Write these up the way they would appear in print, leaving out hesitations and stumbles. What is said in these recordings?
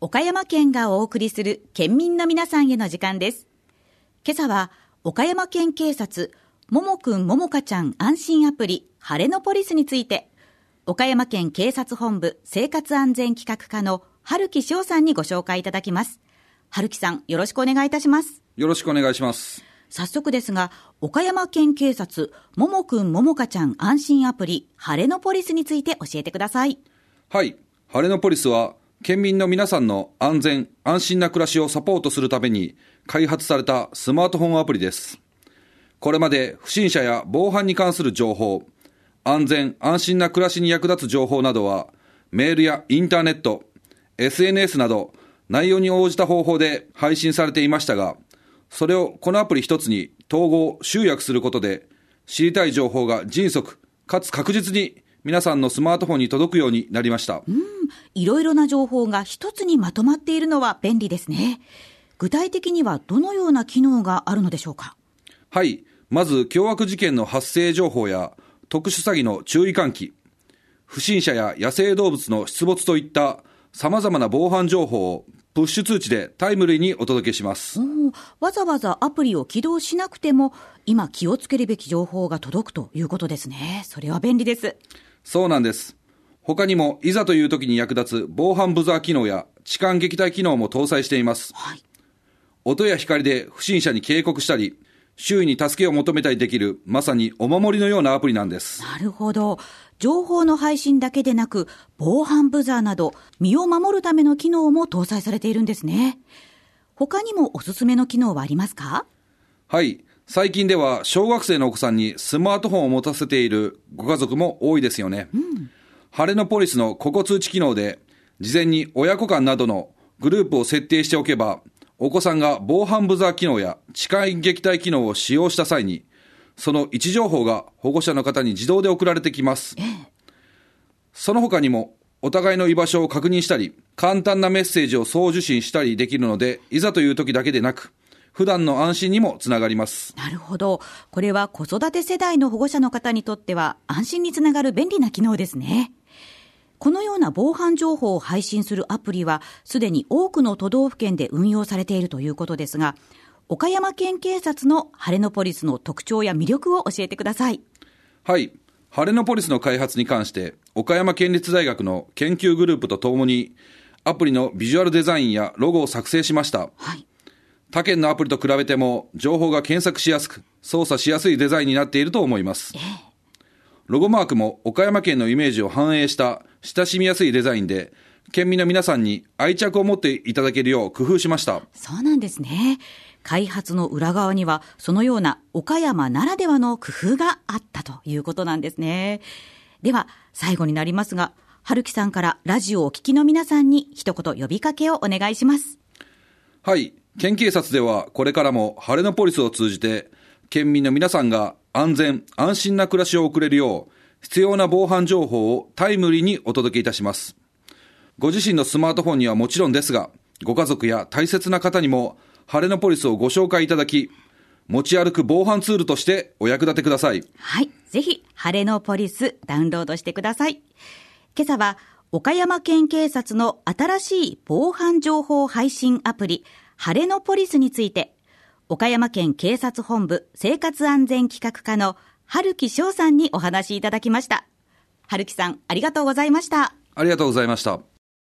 岡山県がお送りする県民の皆さんへの時間です。今朝は岡山県警察ももくんももかちゃん安心アプリ晴れのポリスについて、岡山県警察本部生活安全企画課の春木翔さんにご紹介いただきます。春木さん、よろしくお願いいたします。 よろしくお願いします。 早速ですが、岡山県警察ももくんももかちゃん安心アプリ晴れのポリスについて教えてください。 はい、晴れのポリスは県民の皆さんの安全安心な暮らしをサポートするために開発されたスマートフォンアプリです。これまで不審者や防犯に関する情報、安全安心な暮らしに役立つ情報などはメールやインターネット、SNS など内容に応じた方法で配信されていましたが、それをこのアプリ一つに統合集約することで、知りたい情報が迅速かつ確実に皆さんのスマートフォンに届くようになりました。 いろいろな情報が一つにまとまっているのは便利ですね。具体的にはどのような機能があるのでしょうか。 はい、まず凶悪事件の発生情報や特殊詐欺の注意喚起、不審者や野生動物の出没といった様々な防犯情報をプッシュ通知でタイムリーにお届けします。 わざわざアプリを起動しなくても今気をつけるべき情報が届くということですね。それは便利です。 そうなんです。他にもいざという時に役立つ防犯ブザー機能や痴漢撃退機能も搭載しています。音や光で不審者に警告したり、周囲に助けを求めたりできる、まさにお守りのようなアプリなんです。 なるほど。情報の配信だけでなく、防犯ブザーなど身を守るための機能も搭載されているんですね。他にもおすすめの機能はありますか？ はい、最近では小学生のお子さんにスマートフォンを持たせているご家族も多いですよね。晴れのポリスの個々通知機能で、事前に親子間などのグループを設定しておけば、お子さんが防犯ブザー機能や痴漢撃退機能を使用した際に、その位置情報が保護者の方に自動で送られてきます。その他にもお互いの居場所を確認したり、簡単なメッセージを送受信したりできるので、いざという時だけでなく普段の安心にもつながります。 なるほど。これは子育て世代の保護者の方にとっては安心につながる便利な機能ですね。このような防犯情報を配信するアプリはすでに多くの都道府県で運用されているということですが、岡山県警察の晴れのポリスの特徴や魅力を教えてください。 はい、晴れのポリスの開発に関して岡山県立大学の研究グループとともにアプリのビジュアルデザインやロゴを作成しました。他県のアプリと比べても情報が検索しやすく操作しやすいデザインになっていると思います。ロゴマークも岡山県のイメージを反映した親しみやすいデザインで、県民の皆さんに愛着を持っていただけるよう工夫しました。 そうなんですね。開発の裏側にはそのような岡山ならではの工夫があったということなんですね。では最後になりますが、春木さんからラジオをお聞きの皆さんに一言呼びかけをお願いします。 はい、県警察ではこれからも晴れのポリスを通じて県民の皆さんが安全安心な暮らしを送れるよう必要な防犯情報をタイムリーにお届けいたします。ご自身のスマートフォンにはもちろんですが、ご家族や大切な方にも晴れのポリスをご紹介いただき、持ち歩く防犯ツールとしてお役立てください。 はい、ぜひ晴れのポリスダウンロードしてください。今朝は岡山県警察の新しい防犯情報配信アプリ晴れのポリスについて、岡山県警察本部生活安全企画課の春木翔さんにお話いただきました。春木さん、ありがとうございました。 ありがとうございました。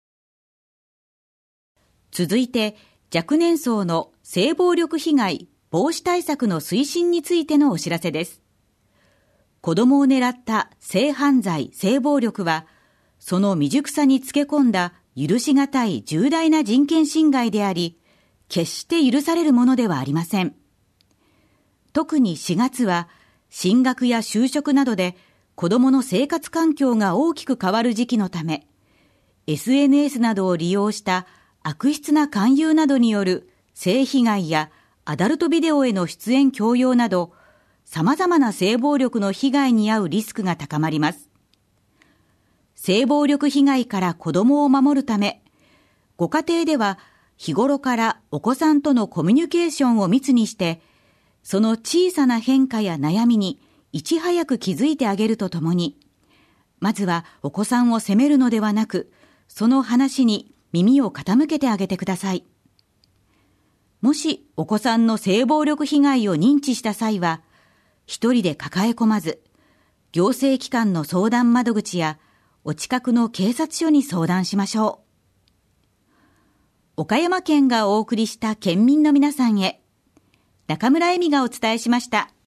続いて、若年層の性暴力被害防止対策の推進についてのお知らせです。子供を狙った性犯罪・性暴力は、その未熟さにつけ込んだ許しがたい重大な人権侵害であり、決して許されるものではありません。特に4月は、進学や就職などで子供の生活環境が大きく変わる時期のため、SNS などを利用した悪質な勧誘などによる性被害やアダルトビデオへの出演強要など、様々な性暴力の被害に遭うリスクが高まります。性暴力被害から子供を守るため、ご家庭では日頃からお子さんとのコミュニケーションを密にして、その小さな変化や悩みにいち早く気づいてあげるとともに、まずはお子さんを責めるのではなく、その話に耳を傾けてあげてください。もしお子さんの性暴力被害を認知した際は、一人で抱え込まず、行政機関の相談窓口やお近くの警察署に相談しましょう。岡山県がお送りした県民の皆さんへ、中村恵美がお伝えしました。